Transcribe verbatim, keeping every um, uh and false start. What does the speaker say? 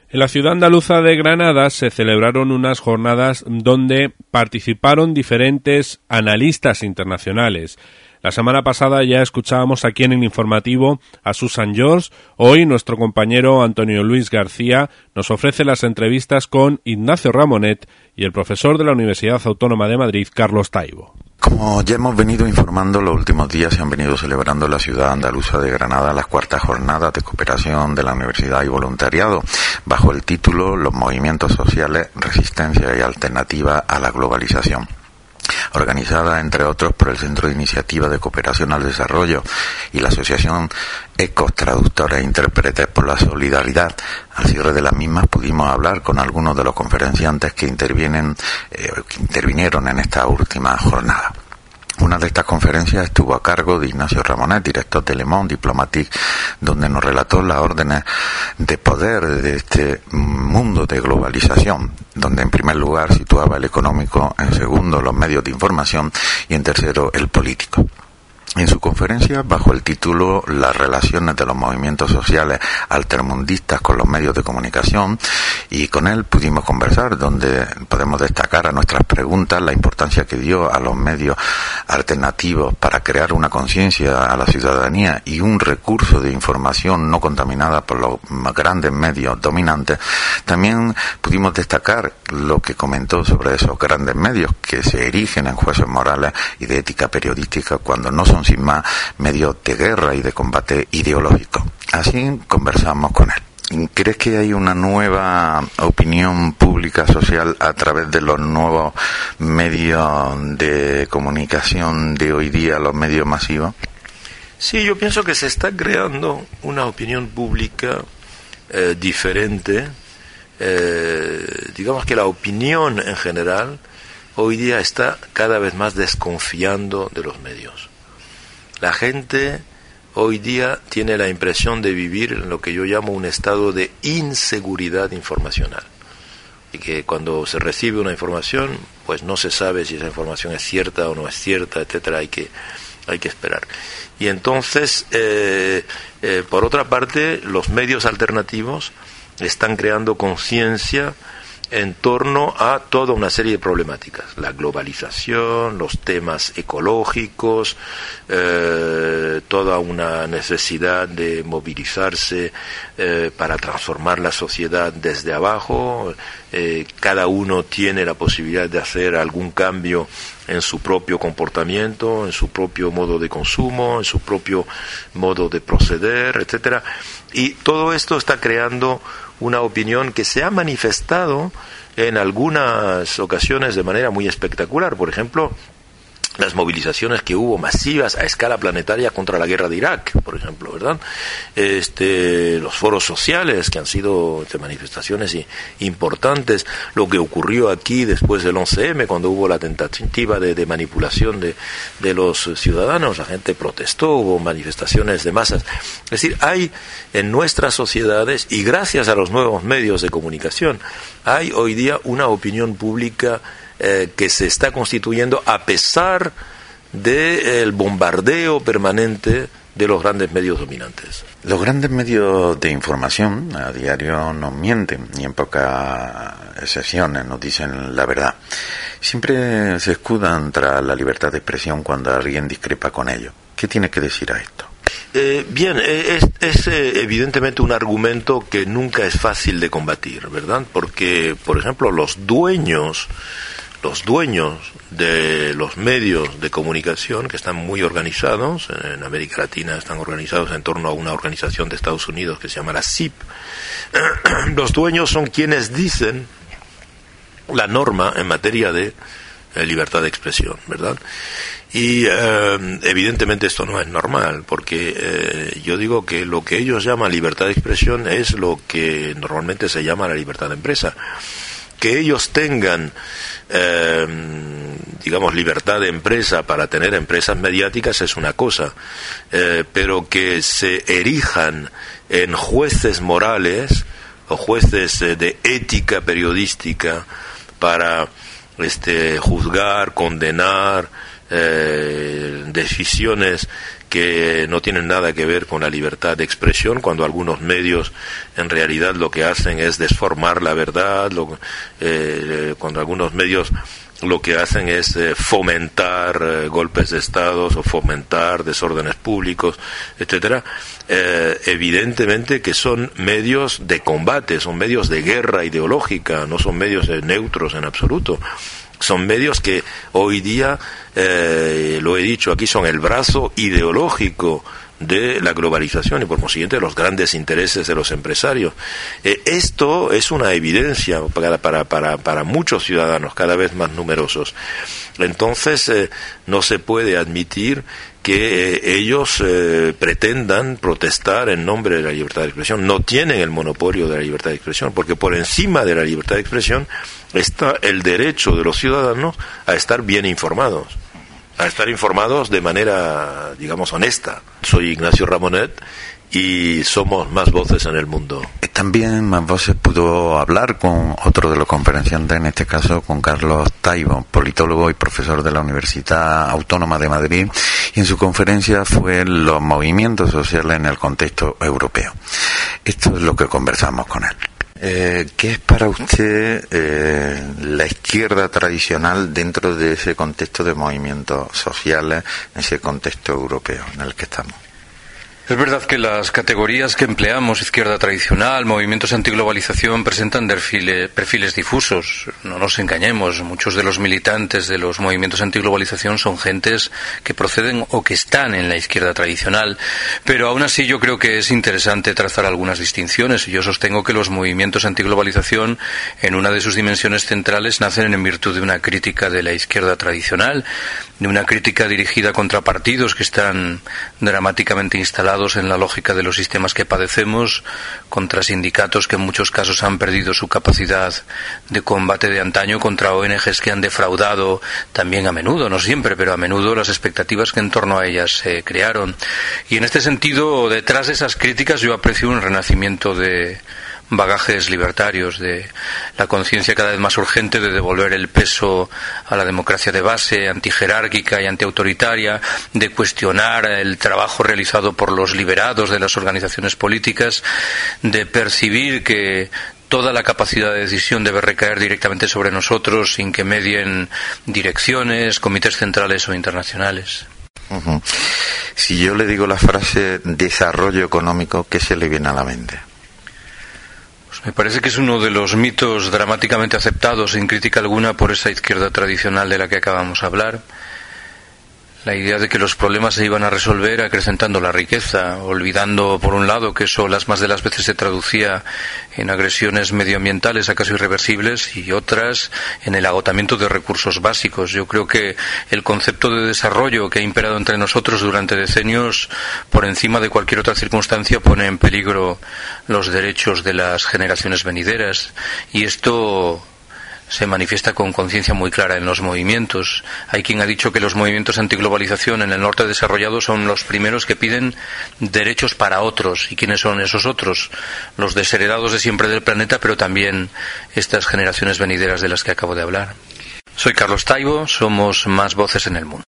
En la ciudad andaluza de Granada se celebraron unas jornadas donde participaron diferentes analistas internacionales. La semana pasada ya escuchábamos aquí en el informativo a Susan George. Hoy nuestro compañero Antonio Luis García nos ofrece las entrevistas con Ignacio Ramonet y el profesor de la Universidad Autónoma de Madrid, Carlos Taibo. Como ya hemos venido informando, los últimos días se han venido celebrando en la ciudad andaluza de Granada las cuartas jornadas de cooperación de la universidad y voluntariado, bajo el título Los movimientos sociales, resistencia y alternativa a la globalización, organizada entre otros por el Centro de Iniciativa de Cooperación al Desarrollo y la Asociación Ecos, Traductores e Intérpretes por la Solidaridad. Al cierre de las mismas pudimos hablar con algunos de los conferenciantes que intervienen, eh, que intervinieron en esta última jornada. Una de estas conferencias estuvo a cargo de Ignacio Ramonet, director de Le Monde Diplomatique, donde nos relató las órdenes de poder de este mundo de globalización, donde en primer lugar situaba el económico, en segundo los medios de información y en tercero el político. En su conferencia, bajo el título Las relaciones de los movimientos sociales altermundistas con los medios de comunicación, y con él pudimos conversar, donde podemos destacar a nuestras preguntas la importancia que dio a los medios alternativos para crear una conciencia a la ciudadanía y un recurso de información no contaminada por los grandes medios dominantes. También pudimos destacar lo que comentó sobre esos grandes medios que se erigen en jueces morales y de ética periodística cuando no son sin más medios de guerra y de combate ideológico. Así conversamos con él. ¿Crees que hay una nueva opinión pública social a través de los nuevos medios de comunicación de hoy día, los medios masivos? Sí, yo pienso que se está creando una opinión pública eh, diferente. Eh, digamos que la opinión en general hoy día está cada vez más desconfiando de los medios. La gente hoy día tiene la impresión de vivir en lo que yo llamo un estado de inseguridad informacional. Y que cuando se recibe una información, pues no se sabe si esa información es cierta o no es cierta, etcétera. Hay que, hay que esperar. Y entonces, eh, eh, por otra parte, los medios alternativos están creando conciencia en torno a toda una serie de problemáticas, la globalización, los temas ecológicos, eh, toda una necesidad de movilizarse eh, para transformar la sociedad desde abajo. Eh, cada uno tiene la posibilidad de hacer algún cambio en su propio comportamiento, en su propio modo de consumo, en su propio modo de proceder, etcétera. Y todo esto está creando una opinión que se ha manifestado en algunas ocasiones de manera muy espectacular. Por ejemplo, las movilizaciones que hubo masivas a escala planetaria contra la guerra de Irak, por ejemplo, ¿verdad? Este, los foros sociales que han sido este, manifestaciones importantes, lo que ocurrió aquí después del once eme, cuando hubo la tentativa de, de manipulación de, de los ciudadanos, la gente protestó, hubo manifestaciones de masas. Es decir, hay en nuestras sociedades, y gracias a los nuevos medios de comunicación, hay hoy día una opinión pública Eh, que se está constituyendo a pesar del bombardeo permanente de los grandes medios dominantes. Los grandes medios de información a diario nos mienten y en pocas excepciones nos dicen la verdad. Siempre se escudan tras la libertad de expresión cuando alguien discrepa con ellos. ¿Qué tiene que decir a esto? Eh, bien, es, es eh, evidentemente un argumento que nunca es fácil de combatir, ¿verdad? Porque, por ejemplo, los dueños los dueños de los medios de comunicación, que están muy organizados, en América Latina están organizados en torno a una organización de Estados Unidos que se llama la C I P, los dueños son quienes dicen la norma en materia de eh, libertad de expresión, ¿verdad? Y eh, evidentemente esto no es normal, porque eh, yo digo que lo que ellos llaman libertad de expresión es lo que normalmente se llama la libertad de empresa. Que ellos tengan, eh, digamos, libertad de empresa para tener empresas mediáticas es una cosa, eh, pero que se erijan en jueces morales o jueces eh, de ética periodística para este, juzgar, condenar eh, decisiones que no tienen nada que ver con la libertad de expresión, cuando algunos medios en realidad lo que hacen es desformar la verdad, lo, eh, cuando algunos medios lo que hacen es eh, fomentar eh, golpes de Estado o fomentar desórdenes públicos, etcétera. Eh, evidentemente que son medios de combate, son medios de guerra ideológica, no son medios eh, neutros en absoluto. Son medios que hoy día, eh, lo he dicho aquí, son el brazo ideológico de la globalización y por consiguiente de los grandes intereses de los empresarios. Eh, esto es una evidencia para, para, para, para muchos ciudadanos cada vez más numerosos. Entonces eh, no se puede admitir que eh, ellos eh, pretendan protestar en nombre de la libertad de expresión. No tienen el monopolio de la libertad de expresión, porque por encima de la libertad de expresión está el derecho de los ciudadanos a estar bien informados, a estar informados de manera, digamos, honesta. Soy Ignacio Ramonet y somos Más Voces en el Mundo. También Más Voces pudo hablar con otro de los conferenciantes, en este caso con Carlos Taibo, politólogo y profesor de la Universidad Autónoma de Madrid, y en su conferencia fue los movimientos sociales en el contexto europeo. Esto es lo que conversamos con él. Eh, ¿Qué es para usted eh, la izquierda tradicional dentro de ese contexto de movimientos sociales, en ese contexto europeo en el que estamos? Es verdad que las categorías que empleamos, izquierda tradicional, movimientos antiglobalización, presentan perfiles, perfiles difusos. No nos engañemos, muchos de los militantes de los movimientos antiglobalización son gentes que proceden o que están en la izquierda tradicional, pero aún así yo creo que es interesante trazar algunas distinciones. Yo sostengo que los movimientos antiglobalización, en una de sus dimensiones centrales, nacen en virtud de una crítica de la izquierda tradicional, de una crítica dirigida contra partidos que están dramáticamente instalados en la lógica de los sistemas que padecemos, contra sindicatos que en muchos casos han perdido su capacidad de combate de antaño, contra O N Ges que han defraudado también a menudo, no siempre, pero a menudo las expectativas que en torno a ellas se crearon. Y en este sentido, detrás de esas críticas yo aprecio un renacimiento de bagajes libertarios, de la conciencia cada vez más urgente de devolver el peso a la democracia de base, antijerárquica y antiautoritaria, de cuestionar el trabajo realizado por los liberados de las organizaciones políticas, de percibir que toda la capacidad de decisión debe recaer directamente sobre nosotros sin que medien direcciones, comités centrales o internacionales. Uh-huh. Si yo le digo la frase desarrollo económico, ¿qué se le viene a la mente? Me parece que es uno de los mitos dramáticamente aceptados sin crítica alguna por esa izquierda tradicional de la que acabamos de hablar. La idea de que los problemas se iban a resolver acrecentando la riqueza, olvidando por un lado que eso las más de las veces se traducía en agresiones medioambientales acaso irreversibles y otras en el agotamiento de recursos básicos. Yo creo que el concepto de desarrollo que ha imperado entre nosotros durante decenios, por encima de cualquier otra circunstancia, pone en peligro los derechos de las generaciones venideras, y esto se manifiesta con conciencia muy clara en los movimientos. Hay quien ha dicho que los movimientos antiglobalización en el norte desarrollado son los primeros que piden derechos para otros. ¿Y quiénes son esos otros? Los desheredados de siempre del planeta, pero también estas generaciones venideras de las que acabo de hablar. Soy Carlos Taibo, somos Más Voces en el Mundo.